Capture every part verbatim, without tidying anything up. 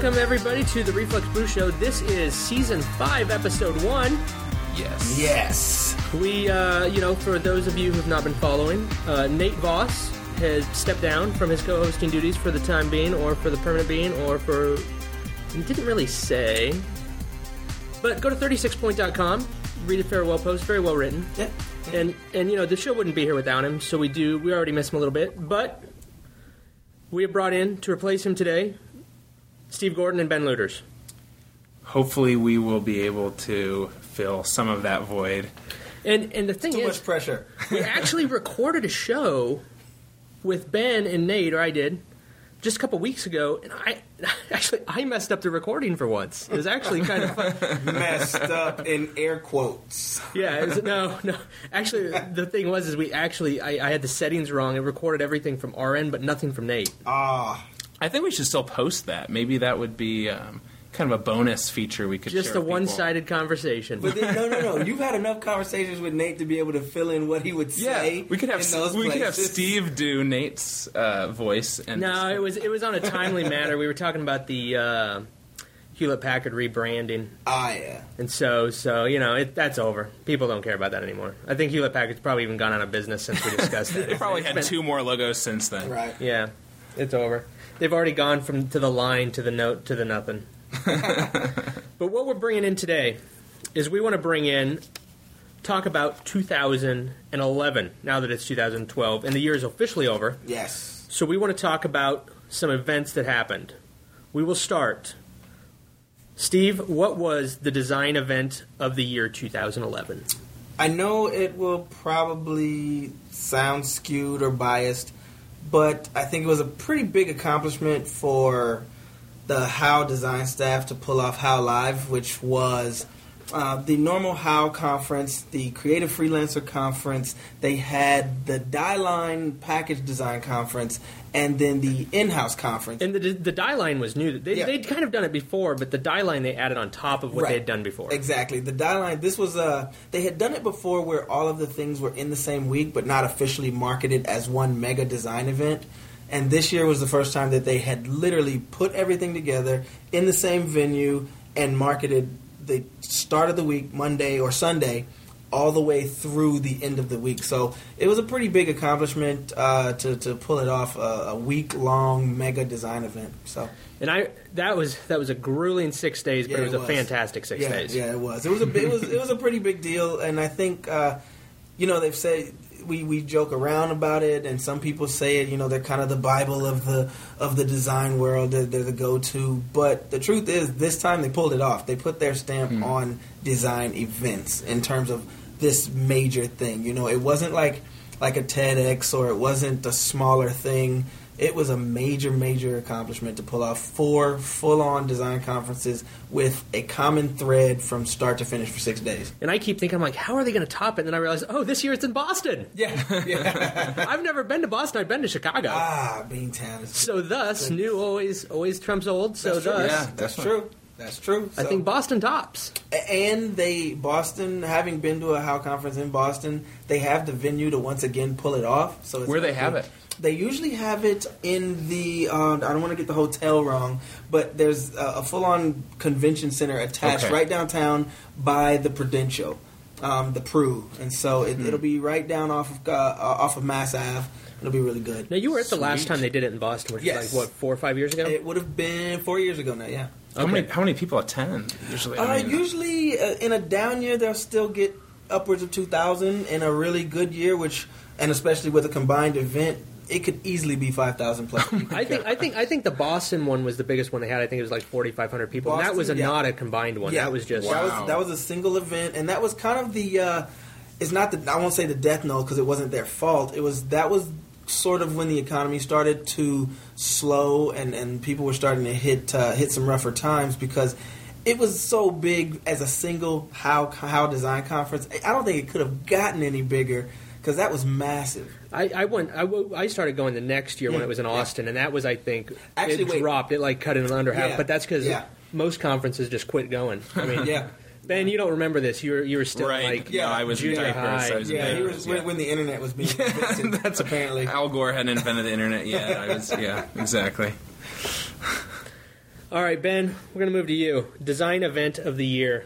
welcome everybody to the Reflex Blue Show. This is season five, episode one. Yes. Yes. We, uh, you know, for those of you who've not been following, uh, Nate Voss has stepped down from his co-hosting duties for the time being, or for the permanent being, or for... He didn't really say. But go to thirty-six point dot com, read a farewell post, very well written. Yeah. And, and, you know, the show wouldn't be here without him, so we do, we already miss him a little bit, but we have brought in, to replace him today, Steve Gordon and Ben Luters. Hopefully we will be able to fill some of that void. And and the thing Too is, much pressure. we actually recorded a show with Ben and Nate, or I did, just a couple weeks ago, and I actually I messed up the recording for once. It was actually kind of fun. Messed up in air quotes. Yeah, it was, no, no. Actually, the thing was, is we actually I, I had the settings wrong. It recorded everything from our end, but nothing from Nate. Ah. I think we should still post that. Maybe that would be um, kind of a bonus feature we could Just share a with people. one-sided conversation. But then, no, no, no. You've had enough conversations with Nate to be able to fill in what he would say. Yeah, we could have in those we could have places. Steve do Nate's uh, voice. And No, just- it was it was on a timely matter. We were talking about the uh, Hewlett-Packard rebranding. Ah, yeah. And so, so you know, it, that's over. People don't care about that anymore. I think Hewlett-Packard's probably even gone out of business since we discussed that. They probably It's had been- two more logos since then. Right. Yeah, it's over. They've already gone from to the line to the note to the nothing. But what we're bringing in today is we want to bring in, talk about two thousand eleven, now that it's two thousand twelve, and the year is officially over. Yes. So we want to talk about some events that happened. We will start. Steve, what was the design event of the year two thousand eleven? I know it will probably sound skewed or biased, but I think it was a pretty big accomplishment for the How design staff to pull off How Live, which was uh, the normal How conference, the Creative Freelancer conference. They had the Die-Line package design conference, and then the in-house conference. And the the die line was new. They, Yeah. They'd kind of done it before, but the die line they added on top of what Right. they had done before. Exactly. The Die-Line, this was, uh, they had done it before where all of the things were in the same week, but not officially marketed as one mega design event. And this year was the first time that they had literally put everything together in the same venue and marketed the start of the week, Monday or Sunday, all the way through the end of the week. So it was a pretty big accomplishment uh, to, to pull it off, a, a week-long mega design event. So And I that was that was a grueling six days, but Yeah, it was it a was. fantastic six yeah, days. Yeah, it was. It was a bi- it was it was a pretty big deal, and I think uh, you know they've said we, we joke around about it, and some people say it. You know, they're kind of the Bible of the of the design world. They're, they're the go to. But the truth is, this time they pulled it off. They put their stamp Hmm. on design events in terms of this major thing. You know, it wasn't like like a TEDx or it wasn't a smaller thing. It was a major, major accomplishment to pull off four full-on design conferences with a common thread from start to finish for six days. And I keep thinking, I'm like, how are they going to top it? And then I realize, oh, this year it's in Boston. Yeah, yeah. I've never been to Boston. I've been to Chicago. ah, Beantown. is- So thus, new always always trumps old. So That's true. thus, Yeah. That's true. That's true. I So- think Boston tops. And they, Boston, having been to a How conference in Boston, they have the venue to once again pull it off. So it's Where they like have it? They usually have it in the, uh, I don't want to get the hotel wrong, but there's a, a full-on convention center attached Okay. right downtown by the Prudential, um, the Pru. And so it, Hmm. it'll be right down off of, uh, off of Mass Ave. It'll be really good. Now, you were at the last Sweet. time they did it in Boston, which Yes. was like, what, four or five years ago? It would have been four years ago now, yeah. How Okay. many how many people attend usually? Uh, I mean, usually, uh, in a down year, they'll still get upwards of two thousand. In a really good year, which, and especially with a combined event, it could easily be five thousand plus people. I think I think I think the Boston one was the biggest one they had. I think it was like forty-five hundred people. and that Boston, was a, yeah. not a combined one. Yeah. That was just that Wow. was that was a single event, and that was kind of the. Uh, it's not the I won't say the death knell because it wasn't their fault. It was that was sort of when the economy started to slow and, and people were starting to hit uh, hit some rougher times because it was so big as a single how how design conference. I don't think it could have gotten any bigger because that was massive. I, I went. I, w- I started going the next year when Yeah, it was in yeah. Austin, and that was, I think, Actually, it wait. dropped. It like cut it under half, Yeah, but that's because yeah. most conferences just quit going. I mean, Yeah. Ben, you don't remember this. You were you were still right. like yeah, I was in junior diapers. high. I was in Yeah, he diapers, was yeah. when, when the internet was being invented. That's apparently. Al Gore hadn't invented the internet yet. I was, yeah, exactly. All right, Ben, we're going to move to you. Design event of the year.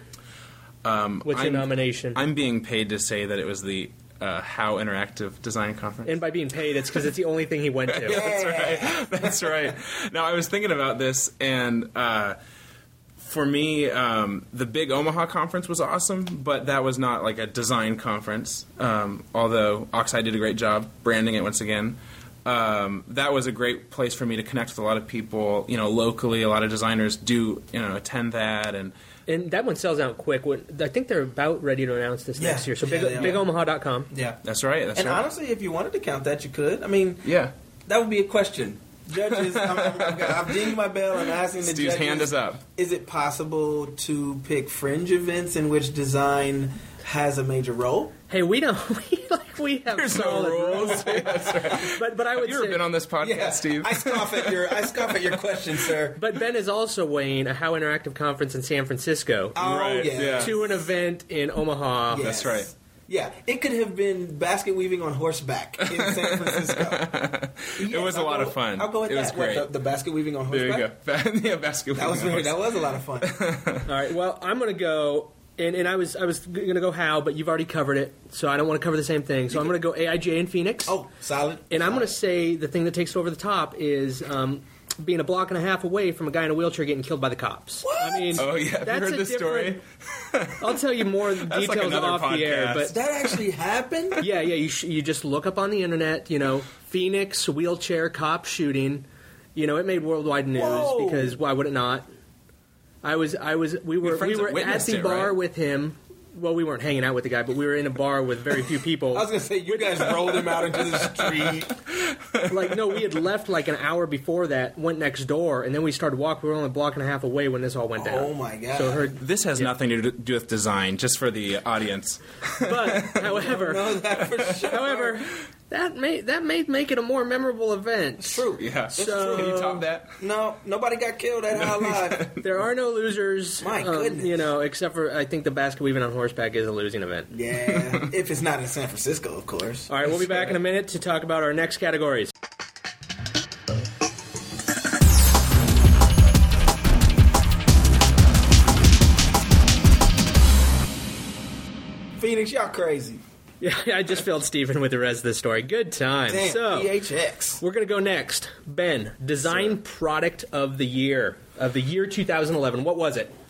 Um, What's your I'm, nomination? I'm being paid to say that it was the uh, How Interactive Design Conference. And by being paid, it's because it's the only thing he went to. Yeah, that's right. That's right. Now, I was thinking about this, and uh, for me, um, the Big Omaha conference was awesome, but that was not like a design conference, um, although Oxide did a great job branding it once again. Um, that was a great place for me to connect with a lot of people, you know, locally. A lot of designers do, you know, attend that, and And that one sells out quick. When, I think they're about ready to announce this Yeah. next year. So Yeah, big, they are. big omaha dot com. Yeah. that's right. That's And right. honestly, if you wanted to count that, you could. I mean, yeah. that would be a question. Judges, I'm, I'm, I'm, I've dinged my bell. I'm asking the Steve's judges. hand is up. Is it possible to pick fringe events in which design has a major role? Hey, we don't. We, like, we have There's no solid rules. That's right. But, but I would Have you ever say, been on this podcast, Steve? I scoff at your I scoff at your question, sir. But Ben is also weighing a How Interactive conference in San Francisco Oh Right, yeah. yeah. to an event in Omaha. Yes. That's right. Yeah, it could have been basket weaving on horseback in San Francisco. It was a I'll lot go- of fun. I'll go with It that. was What, great. the, the basket weaving on There horseback. you go. Yeah, basketball. That was very, that was a lot of fun. All right. Well, I'm going to go, and, and I was I was going to go How, but you've already covered it, so I don't want to cover the same thing. So I'm going to go A I J in Phoenix. Oh, solid. And I'm going to Solid. say the thing that takes over the top is um, being a block and a half away from a guy in a wheelchair getting killed by the cops. What? I mean, Oh, yeah. Have you that's heard a this story? different- I'll tell you more like details another off the air, podcast. but that actually happened. yeah, yeah. You sh- you just look up on the internet. You know, Phoenix wheelchair cop shooting. You know, it made worldwide news Whoa. because why would it not? I was I was we were friends we that were at witnessed the it, bar right? with him. Well, we weren't hanging out with the guy, but we were in a bar with very few people. I was gonna say you guys rolled him out into the street. Like, no, we had left like an hour before that, went next door, and then we started walking. We were only a block and a half away when this all went down. Oh my god! So I heard, This has nothing to do- do with design, just for the audience. but however, know that for sure. however, that may that may make it a more memorable event. True. Yeah. So- Can you top that? No, nobody got killed at How Live. There are no losers. My um, goodness. You know, except for I think the basket weaving on horseback is a losing event. Yeah, if it's not in San Francisco, of course. All right, we'll be back in a minute to talk about our next categories. Phoenix, y'all crazy. Yeah, I just filled Stephen with the rest of the story. Good time. Damn, so, P H X. we're going to go next. Ben, design product of the year, of the year two thousand eleven. What was it?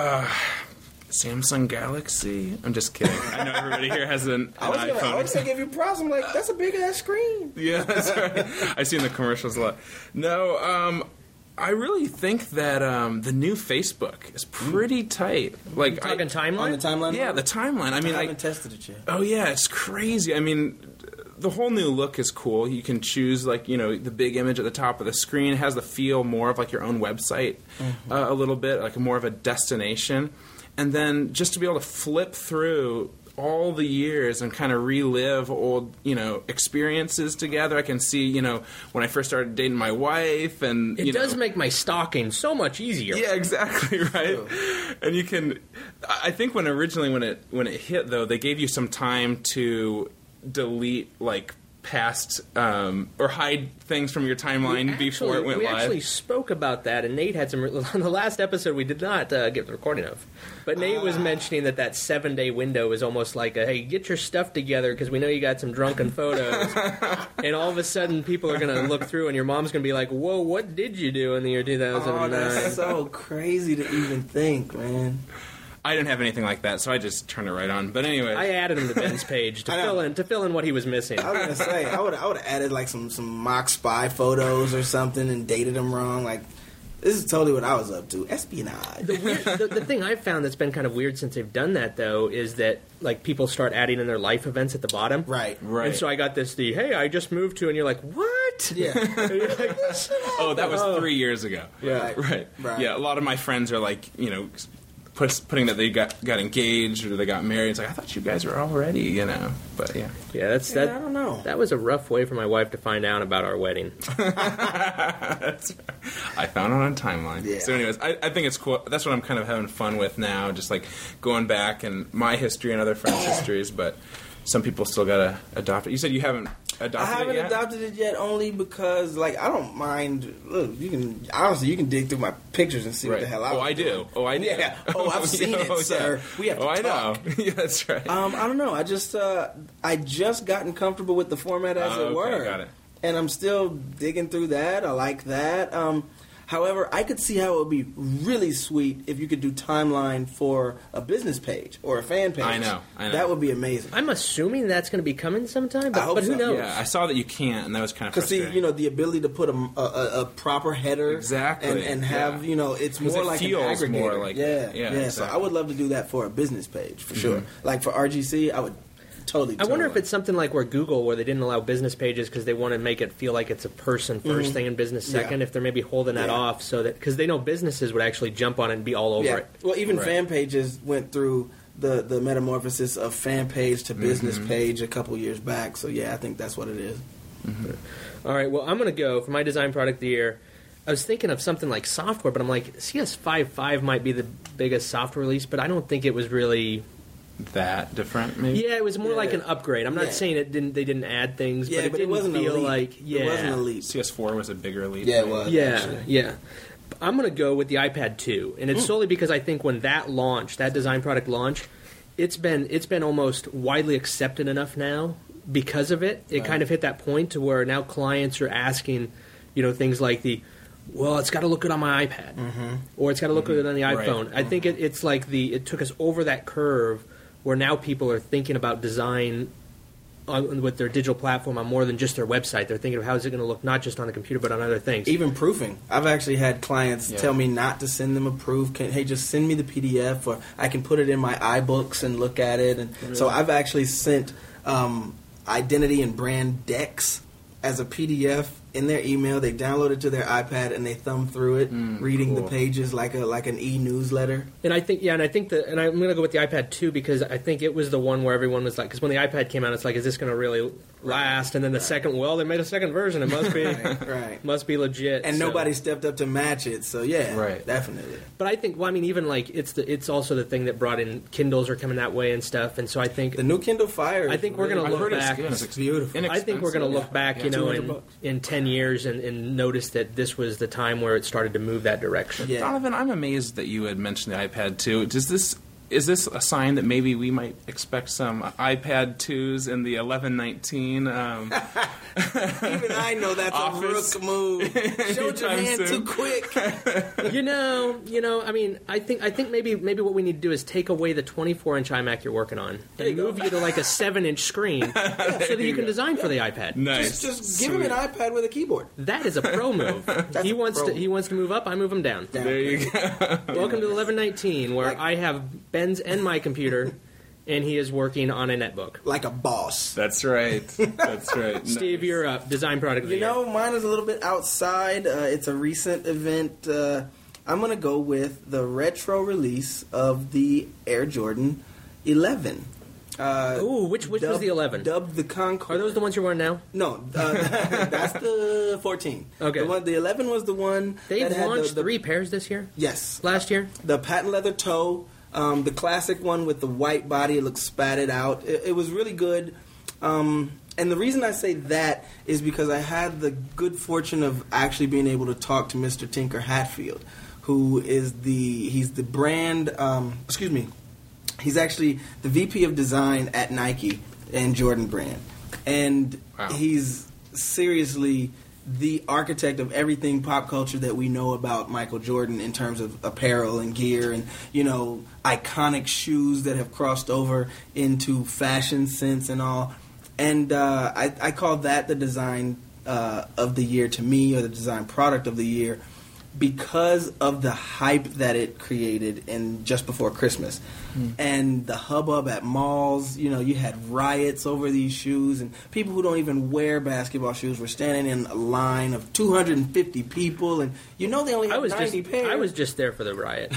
Samsung Galaxy? I'm just kidding. I know everybody here has an, an I was gonna, I iPhone. was gonna give you props. I'm like, that's a big ass screen. Yeah, that's right. I see in the commercials a lot. No, um, I really think that um, the new Facebook is pretty tight. Like, I, Talking timeline? On the timeline. yeah, the timeline. I mean, I I, haven't tested it yet. oh yeah, it's crazy. I mean, the whole new look is cool. You can choose, like, you know, the big image at the top of the screen. It has the feel more of like your own website, Mm-hmm. uh, a little bit, like more of a destination. And then just to be able to flip through all the years and kind of relive old, you know, experiences together. I can see, you know, when I first started dating my wife, and It you does know, make my stalking so much easier. yeah, exactly right. And you can, I think when originally when it when it hit though, they gave you some time to delete like past um, or hide things from your timeline We before actually- it went we live. actually spoke about that, and Nate had some. On the last episode, we did not uh, get the recording of, but Nate was mentioning that that seven day window is almost like a hey, get your stuff together because we know you got some drunken photos, and all of a sudden people are going to look through, and your mom's going to be like, "Whoa, what did you do in the year two thousand Oh, nine?" that's so crazy to even think, man. I didn't have anything like that, so I just turned it right on. But anyway, I added him to Ben's page to I know. fill in to fill in what he was missing. I was gonna say I would I would have added like some some mock spy photos or something and dated them wrong. Like this is totally what I was up to. Espionage. The, weird, the, the thing I've found that's been kind of weird since they've done that, though, is that like people start adding in their life events at the bottom. Right. right. And so I got this, the, hey, I just moved to, and you're like, what? Yeah. And you're like, oh, that was Oh. three years ago. Yeah. Right. Right. Yeah, a lot of my friends are like, you know, puts, putting that they got got engaged or they got married. It's like, I thought you guys were already, you know. But yeah. Yeah, that's Yeah, that. I don't know. That was a rough way for my wife to find out about our wedding. That's, I found it on a timeline. Yeah. So, anyways, I, I think it's cool. That's what I'm kind of having fun with now, just like going back and my history and other friends' histories. But some people still gotta adopt it. You said you haven't adopted I haven't it yet? adopted it yet, only because like I don't mind. Look, you can honestly you can dig through my pictures and see Right. what the hell I Oh, was I do. doing. Oh, I do. Yeah. Oh, I've seen Oh, it, sir. yeah. We have to Oh, I talk. know. Yeah, that's right. Um, I don't know. I just uh, I just gotten comfortable with the format as Oh, it okay, were, got it. and I'm still digging through that. I like that. Um, however, I could see how it would be really sweet if you could do timeline for a business page or a fan page. I know, I know. That would be amazing. I'm assuming that's going to be coming sometime, but, I hope but who so. knows? Yeah, I saw that you can't, and that was kind of Because see, frustrating. you know, the ability to put a, a, a proper header, Exactly, and, and have yeah. you know, it's 'Cause more it like feels an aggregator. more like- yeah, yeah, yeah. So exactly. I would love to do that for a business page for sure. Like for R G C, I would totally. I wonder if totally. it's something like where Google, where they didn't allow business pages because they want to make it feel like it's a person 1st thing and business Mm-hmm. Yeah. second. If they're maybe holding that Yeah. off, so that because they know businesses would actually jump on it and be all over Yeah. it. Well, even Right. fan pages went through the, the metamorphosis of fan page to business Mm-hmm. page a couple years back. So yeah, I think that's what it is. All right, well, I'm going to go for my design product of the year. I was thinking of something like software, but I'm like, C S five point five might be the biggest software release, but I don't think it was really. that different, maybe? Yeah, it was more Yeah. like an upgrade. I'm not Yeah. saying it didn't. They didn't add things, Yeah, but it but it didn't wasn't a feel leap. like. Yeah, It wasn't a leap. C S four was a bigger leap. Yeah, it maybe. was. Yeah, actually. yeah. I'm going to go with the iPad two, and it's solely because I think when that launched, that design product launched, it's been it's been almost widely accepted enough now because of it. It Right. kind of hit that point to where now clients are asking, you know, things like the, well, it's got to look good on my iPad, or it's got to look good on the Right. iPhone. I think it, it's like the it took us over that curve where now people are thinking about design on, with their digital platform on more than just their website. They're thinking of how is it going to look not just on the computer but on other things. Even proofing. I've actually had clients Yeah. tell me not to send them a proof. Can, hey, just send me the P D F, or I can put it in my iBooks and look at it. And so I've actually sent um, identity and brand decks as a P D F in their email. They download it to their iPad and they thumb through it, reading cool. the pages like a like an e-newsletter. And I think, yeah, and I think that, and I'm going to go with the iPad two because I think it was the one where everyone was like, because when the iPad came out, it's like, is this going to really last? And then the second, well, they made a second version. It must be, Right. must be legit. And so. nobody stepped up to match it. So yeah, Right. definitely. But I think, well, I mean, even like it's the, it's also the thing that brought in Kindles are coming that way and stuff. And so I think, The new Kindle Fire. I is think we're really going to I've look heard it's back. good. It's beautiful. I think we're going to look Yeah. back, Yeah. you know, two hundred in, bucks. in ten years and, and notice that this was the time where it started to move that direction. Yeah. Donovan, I'm amazed that you had mentioned the iPad two. Does this is this a sign that maybe we might expect some iPad twos in the eleven nineteen? Um, Even I know that's Office. a rook move. Showed your Anytime hand soon. too quick. You know, you know. I mean, I think I think maybe maybe what we need to do is take away the twenty-four inch iMac you're working on There and you go. move you to like a seven inch screen, so that you can design for the iPad. nice. Just, just give him an iPad with a keyboard. That is a pro move. he a wants pro to he wants to move up. I move him down. Down. There you go. Welcome to eleven nineteen, where Like- I have Ben's and my computer, and he is working on a netbook. Like a boss. That's right. That's right. Steve, Nice. you're up. Design product of the You year. know, mine is a little bit outside. Uh, it's a recent event. Uh, I'm going to go with the retro release of the Air Jordan eleven. Uh, Ooh, which which was dubbed- the eleven? Dubbed the Concord. Are those the ones you're wearing now? No, uh, that's the fourteen. Okay. The, one, the eleven was the one They that had launched the, the, three pairs this year. Yes. Last year. The patent leather toe, um, the classic one with the white body, it looks spatted out. It, it was really good. Um, and the reason I say that is because I had the good fortune of actually being able to talk to Mister Tinker Hatfield, who is the he's the brand. Um, excuse me, he's actually the V P of design at Nike and Jordan Brand, and Wow. he's seriously the architect of everything pop culture that we know about Michael Jordan in terms of apparel and gear and, you know, iconic shoes that have crossed over into fashion sense and all. And uh, I, I call that the design uh, of the year to me, or the design product of the year, because of the hype that it created in just before Christmas. And the hubbub at malls, you know, you had riots over these shoes, and people who don't even wear basketball shoes were standing in a line of two hundred fifty people, and you know they only I had was just ninety pairs. I was just there for the riot.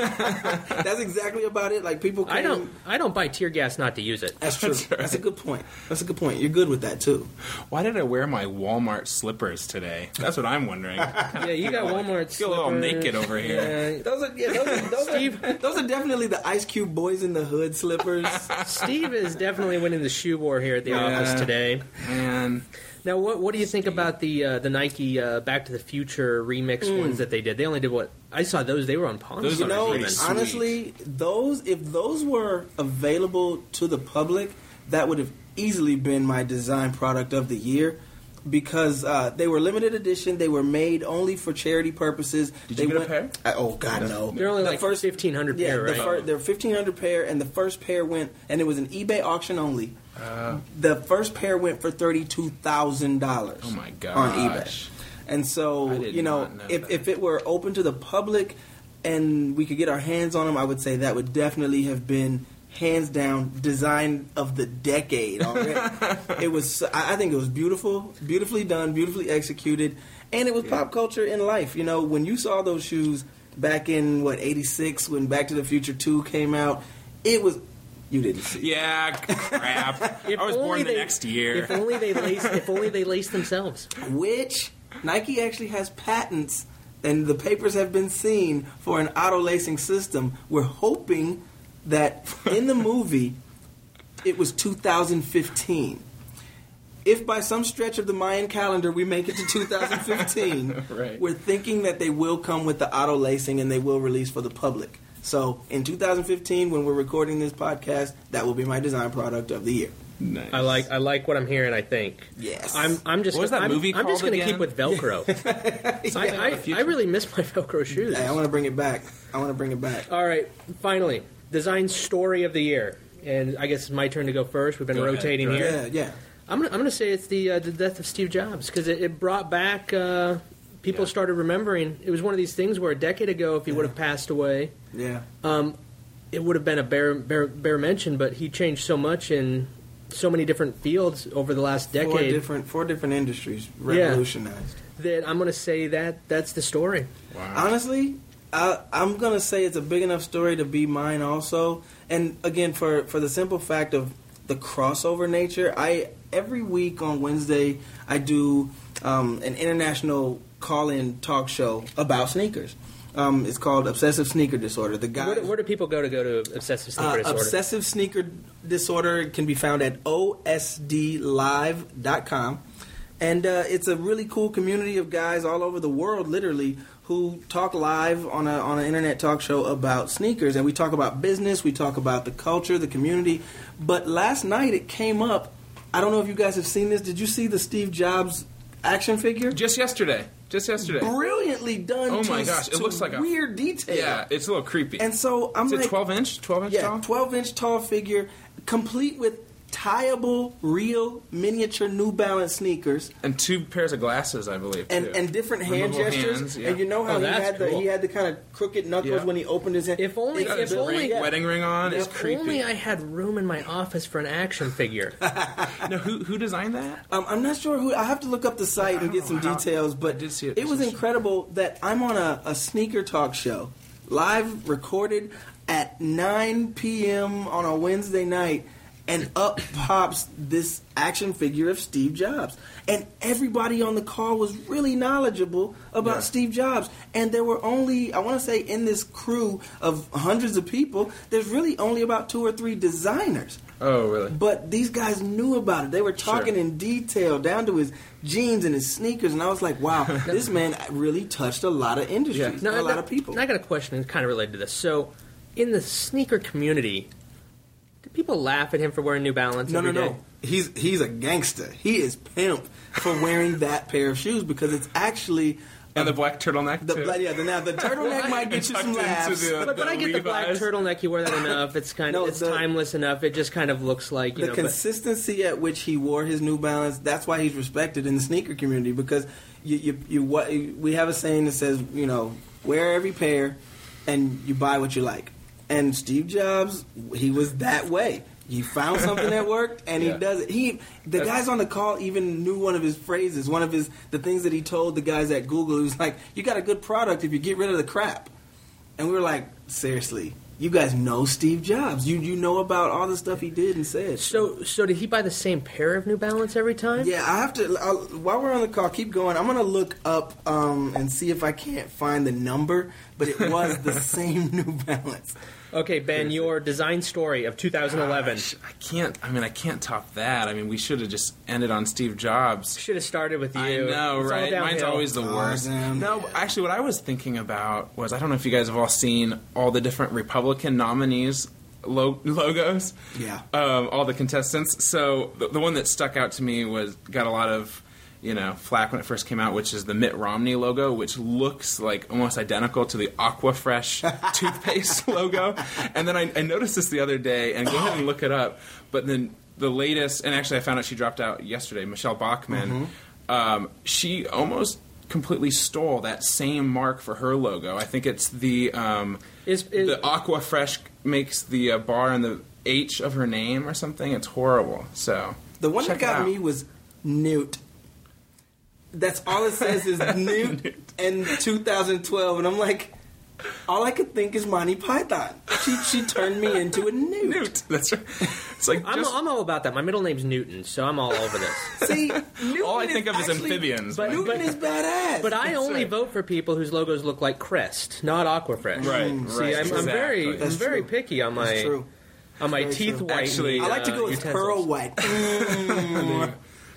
That's exactly about it. Like, people came, I don't I don't buy tear gas not to use it. That's true. That's a good point. That's a good point. You're good with that, too. Why did I wear my Walmart slippers today? That's what I'm wondering. Yeah, you got Walmart feel a little slippers. naked over here. Yeah. Those are yeah, those are, those, Steve- are, those are definitely the Ice Cube Boys in the Hood slippers. Steve is definitely winning the shoe war here at the Yeah. office today. And Now, what what do you think about the uh, the Nike uh, Back to the Future remix ones that they did? They only did what I saw those. They were on Pawn Those You are know, pretty sweet. honestly, those if those were available to the public, that would have easily been my design product of the year. Because uh, they were limited edition, they were made only for charity purposes. Did they you get went, a pair? I, oh God, no! They're only The like first- fifteen hundred Yeah, pair, the right? fir- they're fifteen hundred pair, and the first pair went, and it was an eBay auction only. uh, The first pair went for thirty two thousand dollars. oh my gosh. On eBay. And so, I did you know, not know if, that. if it were open to the public and we could get our hands on them, I would say that would definitely have been hands down design of the decade already. It was, I I think it was beautiful, beautifully done, beautifully executed, and it was pop culture in life. You know, when you saw those shoes back in, what, eighty-six, when Back to the Future two came out, it was, you didn't see. Yeah, crap. If I was only born the they- next year. If only they laced. If only they laced themselves. Which Nike actually has patents, and the papers have been seen for an auto lacing system. We're hoping that in the movie it was two thousand fifteen. If by some stretch of the Mayan calendar we make it to two thousand fifteen, Right. we're thinking that they will come with the auto lacing and they will release for the public. So in two thousand fifteen, when we're recording this podcast, that will be my design product of the year. Nice. I like. I like what I'm hearing. I think. Yes. I'm. I'm just. What was that I'm, movie I'm just called going to again? keep with Velcro. I, Yeah, I, the future. I really miss my Velcro shoes. Hey, I want to bring it back. I want to bring it back. All right. Finally, design story of the year, and I guess it's my turn to go first. We've been Go ahead, rotating go here. ahead. Yeah, yeah. I'm gonna, I'm gonna say it's the uh, the death of Steve Jobs because it, it brought back uh, people Yeah. started remembering. It was one of these things where a decade ago, if he would have passed away, Yeah. um, it would have been a bare, bare bare mention. But he changed so much in so many different fields over the last Four decade different, four different industries revolutionized. that I'm gonna say that that's the story. Wow. Honestly, I, I'm gonna say it's a big enough story to be mine also. And again, for for the simple fact of the crossover nature, I every week on Wednesday I do um, an international call-in talk show about sneakers. Um, it's called Obsessive Sneaker Disorder. The guy Where do, where do people go to go to obsessive sneaker uh, disorder? Obsessive Sneaker Disorder can be found at O S D live dot com. And uh, it's a really cool community of guys all over the world, literally, who talk live on a on an internet talk show about sneakers. And we talk about business, we talk about the culture, the community. But last night it came up. I don't know if you guys have seen this. Did you see the Steve Jobs action figure? Just yesterday. Just yesterday. Brilliantly done. Oh my to, gosh, it to looks like a- weird detail. Yeah, it's a little creepy. And so I'm Is like, it twelve inch? twelve inch yeah, tall? twelve inch tall figure, complete with tieable, real miniature New Balance sneakers, And two pairs of glasses, I believe. and, too. and different hand Removable gestures. hands, yeah. And you know how Oh, he that's had the cool. he had the kind of crooked knuckles Yeah. when he opened his hand. If only- It's Got if his only- ring- yeah. wedding ring on. It's If creepy. only I had room in my office for an action figure. No, who who designed that? Um, I'm not sure who. I have to look up the site I and don't get some know how- details. But I did see it. it was incredible that I'm on a, a sneaker talk show, live recorded at nine p.m. on a Wednesday night, and up pops this action figure of Steve Jobs. And everybody on the call was really knowledgeable about Yeah. Steve Jobs. And there were only, I want to say, in this crew of hundreds of people, there's really only about two or three designers. Oh, really? But these guys knew about it. They were talking Sure. in detail, down to his jeans and his sneakers, and I was like, "Wow, this man really touched a lot of industries, Yeah. a lot of people." I got a question kind of related to this. So, in the sneaker community, do people laugh at him for wearing New Balance? No, no, every no. day? He's he's a gangster. He is pimp for wearing that pair of shoes because it's actually And the black turtleneck, the too. yeah. The, now the turtleneck might get you Tucked some into laughs. the- But, but I get the black Levi's. turtleneck. You wear that enough. It's kind of No, it's the- timeless enough. It just kind of looks like you the know. but- consistency at which he wore his New Balance, that's why he's respected in the sneaker community because you, you, you what we have a saying that says, you know, wear every pair and you buy what you like. And Steve Jobs, he was that way. He found something that worked and Yeah. he does it. He the That's- guys on the call even knew one of his phrases, one of his the things that he told the guys at Google. He was like, "You got a good product if you get rid of the crap." And we were like, "Seriously, you guys know Steve Jobs. You you know about all the stuff he did and said. So so did he buy the same pair of New Balance every time? Yeah, I have to. I'll, while we're on the call, keep going. I'm gonna look up um, and see if I can't find the number, but it was the same New Balance. Okay, Ben, your design story of two thousand eleven. Gosh, I can't. I mean, I can't top that. I mean, we should have just ended on Steve Jobs. Should have started with you. I know, It's all right? Mine's downhill. always the worst. damn. No, actually, what I was thinking about was I don't know if you guys have all seen all the different Republican nominees lo- logos. Yeah. Um, all the contestants. So the, the one that stuck out to me was got a lot of you know flack when it first came out, which is the Mitt Romney logo, which looks like almost identical to the Aquafresh toothpaste logo. And then I, I noticed this the other day, and go ahead and look it up. But then the latest, and actually I found out she dropped out yesterday, Michelle Bachmann, Mm-hmm. um, she almost completely stole that same mark for her logo. I think it's the um, Is- is- the Aquafresh makes the uh, bar and the H of her name or something. It's horrible. So The one check that it got out. me was Newt. That's all it says is Newt in two thousand twelve, and I'm like, all I could think is Monty Python. She she turned me into a Newt. Newt. That's right. It's like I'm, just, I'm all about that. My middle name's Newton, so I'm all over this. See, Newton all I think of is actually- amphibians. but- Newton is badass. But I only right. vote for people whose logos look like Crest, not Aquafresh. Right, See, right, I'm, I'm very, exactly. I'm That's very true. picky on my That's true. on my Very teeth true. white. Actually, I like to go uh, with utensils. pearl white. Mm.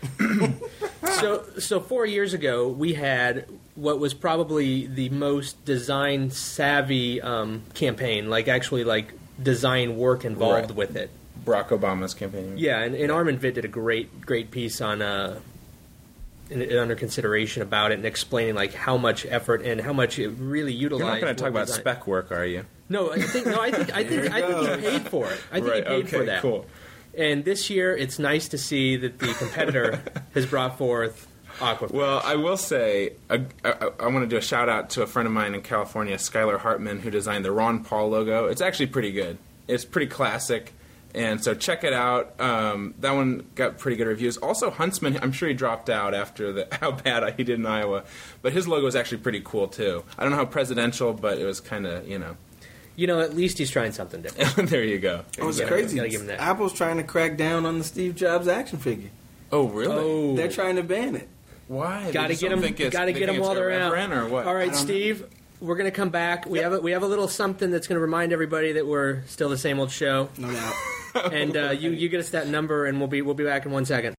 So, so four years ago, we had what was probably the most design savvy um, campaign, like actually like design work involved Right. with it. Barack Obama's campaign. Yeah, and, and Armin Vitt did a great, great piece on uh, in, in under consideration about it and explaining like how much effort and how much it really utilized. You're not going to talk what about design- spec work, are you? No, I think no, I think I think I think he paid for it. I think Right, he paid okay, for that. cool. And this year, it's nice to see that the competitor has brought forth Aquafresh. Well, I will say, uh, I, I want to do a shout out to a friend of mine in California, Skylar Hartman, who designed the Ron Paul logo. It's actually pretty good. It's pretty classic, and so check it out. Um, that one got pretty good reviews. Also, Huntsman, I'm sure he dropped out after the, how bad he did in Iowa, but his logo is actually pretty cool too. I don't know how presidential, but it was kind of, you know. You know, at least he's trying something different. There you go. Oh, it's gotta- crazy. gotta give him that. Apple's trying to crack down on the Steve Jobs action figure. Oh, really? Oh, They're trying to ban it. Why? They Got to just get don't them. think it's- Got to they get think them it's while they're out. irreverent, or what? All right, I don't Steve. We're gonna come back. We have a, we have a little something that's gonna remind everybody that we're still the same old show. No doubt. And uh, you you get us that number, and we'll be we'll be back in one second.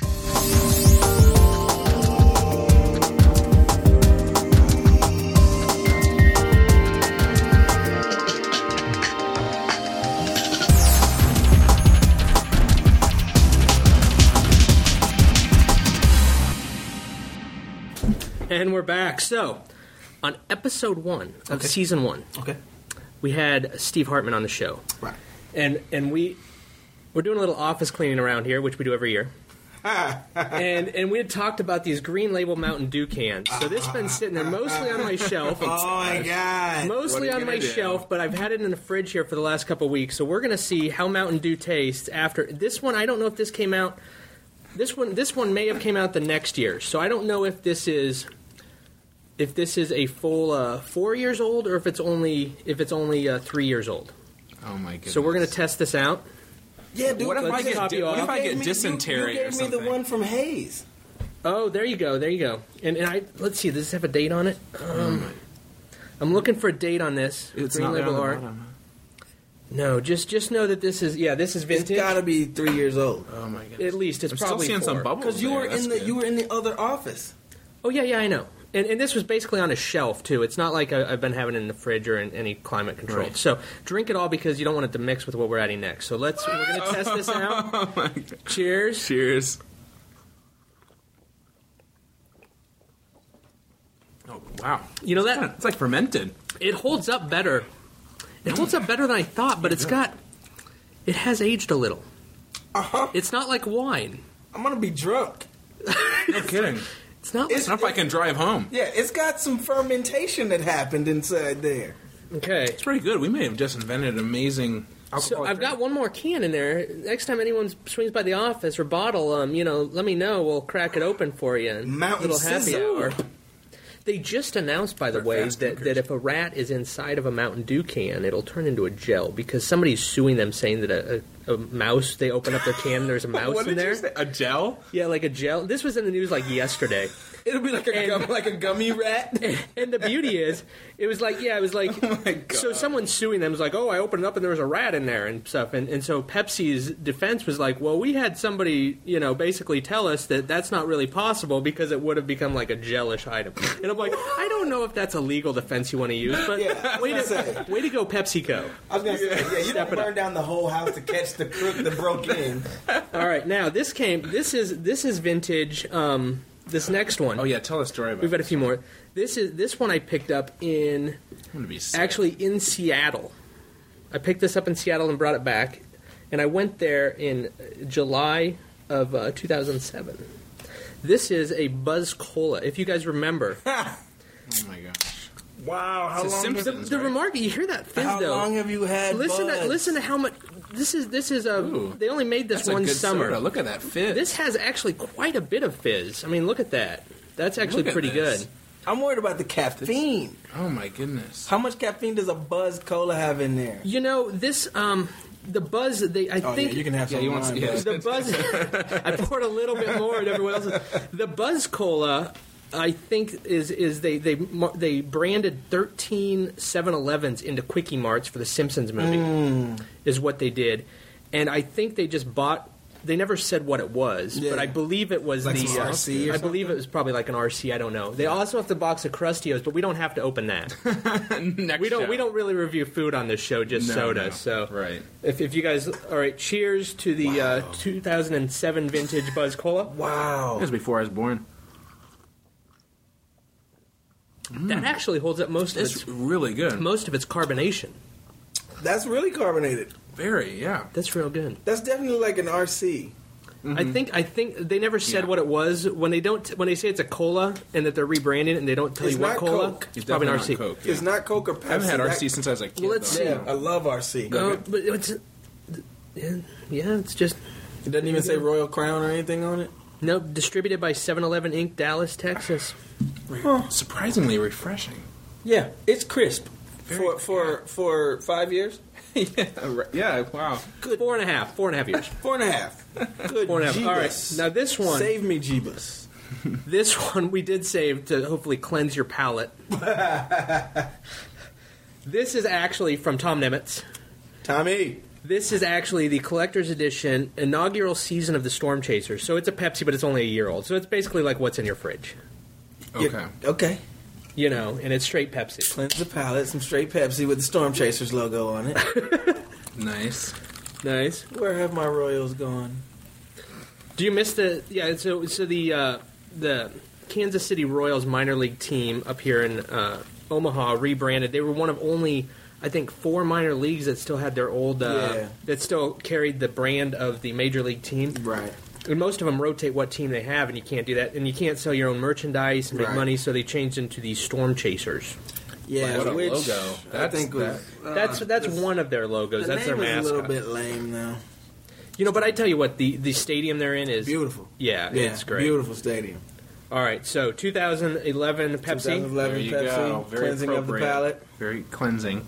And we're back. So, on episode one of Okay. season one, Okay. we had Steve Hartman on the show, Right. and and we we're doing a little office cleaning around here, which we do every year. and and we had talked about these Green Label Mountain Dew cans. So this has been sitting there mostly on my shelf. Oh my God. Mostly What are on you my gonna do? shelf, but I've had it in the fridge here for the last couple of weeks. So we're going to see how Mountain Dew tastes after this one. I don't know if this came out. This one, this one may have came out the next year. So I don't know if this is if this is a full uh, four years old or if it's only if it's only uh, three years old. Oh, my goodness. So we're going to test this out. Yeah, dude. What if I Let's get, copy di- off. what if I You get gave me- dysentery you, you or gave me something? the one from Hayes. Oh, there you go, there you go. And, and I let's see, does this have a date on it? Um, I'm looking for a date on this. It's Green not there Label on the art. bottom. No, just just know that this is yeah, this is It's vintage. got to be three years old. Oh, my goodness. At least it's I'm probably still seeing four. some bubbles Because you there. were That's in the good. you were in the other office. Oh yeah, yeah, I know. And, and this was basically on a shelf too. It's not like I, I've been having it in the fridge or in any climate control. Right. So drink it all because you don't want it to mix with what we're adding next. So let's we're gonna test this out. Oh, my God. Cheers. Cheers. Oh, wow. You know that It's like fermented. it holds up better. It holds up better than I thought, but it's got it has aged a little. Uh huh. It's not like wine. I'm gonna be drunk. No kidding. It's not. It's- Like, Not if I can drive home. Yeah, it's got some fermentation that happened inside there. okay. It's pretty good. We may have just invented an amazing So alcoholic I've got drink. one more can in there. Next time anyone swings by the office or bottle, um, you know, let me know. We'll crack it open for you. And Mountain little happy Sizzle. hour. They just announced, by the They're way, fast that, drinkers. that if a rat is inside of a Mountain Dew can, it'll turn into a gel because somebody's suing them saying that a, a, a mouse, they open up their can and there's a mouse what in did there. you say? A gel? Yeah, like a gel. This was in the news like yesterday. It'll be like a And- gum, like a gummy rat. And the beauty is, it was like, yeah, it was like, Oh my God. so someone suing them was like, oh, I opened it up and there was a rat in there and stuff. And, and so Pepsi's defense was like, well, we had somebody, you know, basically tell us that that's not really possible because it would have become like a gelish item. And I'm like, I don't know if that's a legal defense you want to use, but Yeah, way, I was to, gonna say. way to go, PepsiCo. I was gonna say, yeah, you Step don't it burn up. down the whole house to catch the crook that broke in. All right, now this came, this is, this is vintage, um, this next one. Oh yeah, tell a story about We've got a it. few more. This is this one I picked up in I'm gonna be sick. actually in Seattle. I picked this up in Seattle and brought it back, and I went there in July of uh, two thousand seven. This is a Buzz Cola. If you guys remember, Oh my gosh. Wow, how It's a long? Simpsons. the, Simpsons, the right? remark you hear that fizz How though. long have you had? listen to Buzz? listen to how much. This is this is a. Ooh. They only made this That's a one good summer. soda. Look at that fizz. This has actually quite a bit of fizz. I mean, look at that. That's actually Look at pretty this. good. I'm worried about the caffeine. Oh my goodness. How much caffeine does a Buzz Cola have in there? You know this. Um, the Buzz. They. I Oh think yeah, you can have Yeah, some. you want wine, some- yeah. Buzz. the Buzz. I poured a little bit more than everyone else. The Buzz Cola, I think, is is they they mar- they branded thirteen seven elevens into Quickie Marts for the Simpsons movie. Mm. Is what they did, and I think they just bought. They never said what it was, Yeah. but I believe it was Like the. some uh, R C or I believe it was probably like an R C. I don't know. They also have the box of Crustios, but we don't have to open that. Next we don't. show. We don't really review food on this show, just No, soda. no. So Right. If, if you guys, all right, cheers to the uh, two thousand seven vintage Buzz Cola. That Wow. was before I was born. That actually holds up most of It's its really good. most of its carbonation. That's really carbonated. Very, yeah. That's real good. That's definitely like an R C. I think I think they never said Yeah. what it was when they don't when they say it's a cola and that they're rebranding it and they don't tell It's you what not cola. Coke. It's probably an R definitely C. not Coke, yeah. It's not Coke or Pepsi. I haven't had R C That- since I was a kid. Well, let's though. see. Yeah, I love R C. No, but it's yeah, yeah, it's just It doesn't even say Royal Crown or anything on it. no distributed by seven eleven Incorporated, Dallas, Texas. Surprisingly refreshing. Yeah, it's crisp Very for good. for for five years. yeah, right. Yeah, wow. Good. Four and a half, four and a half years. Four and a half. Good. Four and a half. All right, Jeebus. now this one. Save me, Jeebus. This one we did save to hopefully cleanse your palate. This is actually from Tom Nemitz. Tommy. This is actually the collector's edition inaugural season of the Storm Chasers. So it's a Pepsi, but it's only a year old. So it's basically like what's in your fridge, Okay. Yeah, okay. you know, and it's straight Pepsi. Cleanse the palate. Some straight Pepsi with the Storm Chasers logo on it. Nice. Nice. Where have my Royals gone? Do you miss the? Yeah. So so the uh, the Kansas City Royals minor league team up here in uh, Omaha rebranded. They were one of only, I think, four minor leagues that still had their old uh, Yeah. that still carried the brand of the major league team. Right. And most of them rotate what team they have, and you can't do that. And you can't sell your own merchandise and make Right. money, so they changed into the Storm Chasers. Yeah, What a which logo. I That's- think was uh, That's that's this- one of their logos. The That's their name is a mascot. little bit lame though. You know, but I tell you what, the, the stadium they're in is Beautiful. Yeah, Yeah, it's great. Beautiful stadium. All right, so two thousand eleven Pepsi. twenty eleven There you Pepsi, go. Very cleansing of the appropriate. palate. Very cleansing.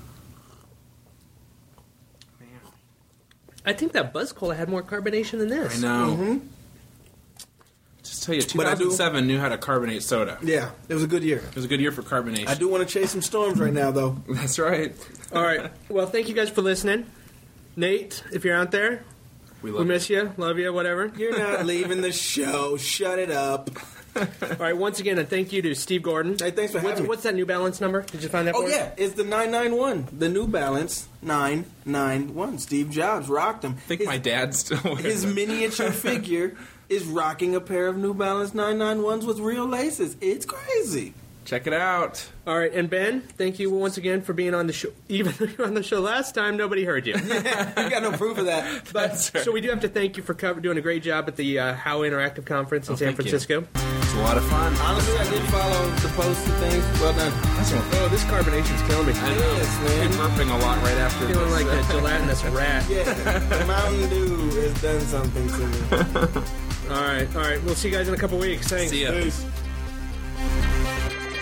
I think that Buzz Cola had more carbonation than this. I know. Mm-hmm. Just tell you, But I do- two thousand seven knew how to carbonate soda. Yeah, it was a good year. It was a good year for carbonation. I do want to chase some storms right now, though. That's right. All right. Well, thank you guys for listening. Nate, if you're out there, We we love miss you, love you, whatever. You're not leaving the show. Shut it up. All right. Once again, and thank you to Steve Gordon. Hey, thanks for what's, having me. what's that New Balance number? Did you find that? Oh for us? yeah, it's the nine nine one, the New Balance nine nine one. Steve Jobs rocked them. I think his, my dad still wears his them. miniature figure is rocking a pair of New Balance nine nine ones with real laces. It's crazy. Check it out. All right, and Ben, thank you once again for being on the show. Even though you were on the show last time, nobody heard you. You got no proof of that. But That's right. so we do have to thank you for cover, doing a great job at the uh, How Interactive Conference in Oh, San thank you. Francisco. It's a lot of fun. Honestly, I did follow the posts and things. Well done. Awesome. Oh, this carbonation's killing me. I It know. is, man. I'm burping a lot right after Feeling this. like that gelatinous rat. Yeah, the Mountain Dew has done something to me. All right, all right. We'll see you guys in a couple weeks. Thanks. See ya. Peace.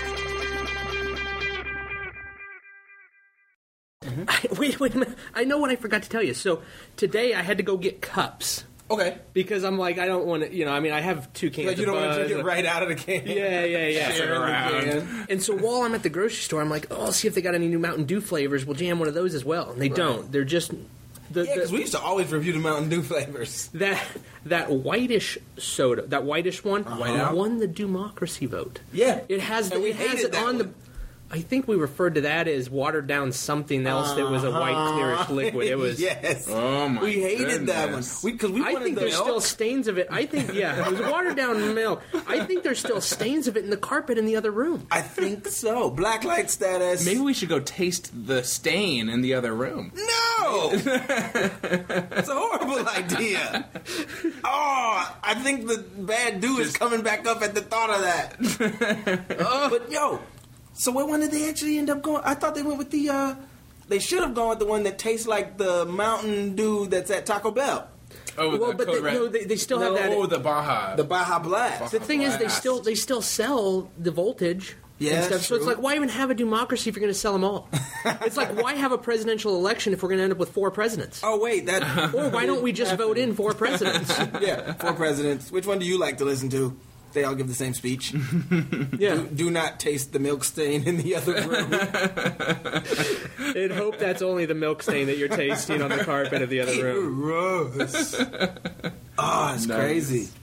I, wait, wait a minute. I know what I forgot to tell you. So today I had to go get cups. Okay. Because I'm like, I don't want to, you know, I mean, I have two cans Like you of don't want to Buzz. drink it right out of the can. Yeah, yeah, yeah. Share it around. And so while I'm at the grocery store, I'm like, oh, I'll see if they got any new Mountain Dew flavors. We'll jam one of those as well. And they don't. They're just... The, Yeah, because the- we used to always review the Mountain Dew flavors. that that whitish soda, that whitish one, White Out? won the Democracy vote. Yeah. It has, And we it has hated it that on the... one. I think we referred to that as watered down something else that was a white, clearish liquid. It was... yes. Oh, my We hated that one. goodness. We because we I wanted think the there's milk. still stains of it. I think, yeah, it was watered down milk. I think there's still stains of it in the carpet in the other room. I think so. Black light status. Maybe we should go taste the stain in the other room. No! It's a horrible idea. Oh, I think the bad dude is coming back up at the thought of that. But yo, so what one did they actually end up going? I thought they went with the. uh They should have gone with the one that tastes like the Mountain Dew that's at Taco Bell, Oh, Well, the but Code they, Red. no, they, they still No, have that. Oh, the Baja. the Baja Blast. The thing is, they Blast. still they still sell the voltage. Yeah, and stuff. that's So it's true. like, why even have a democracy if you're going to sell them all? It's like, why have a presidential election if we're going to end up with four presidents? Oh wait, that. Or why don't we just vote in four presidents? Yeah, four presidents. Which one do you like to listen to? They all give the same speech. Yeah. Do, do not taste the milk stain in the other room. And hope that's only the milk stain that you're tasting on the carpet of the other room. Gross. Oh, it's Nice. crazy.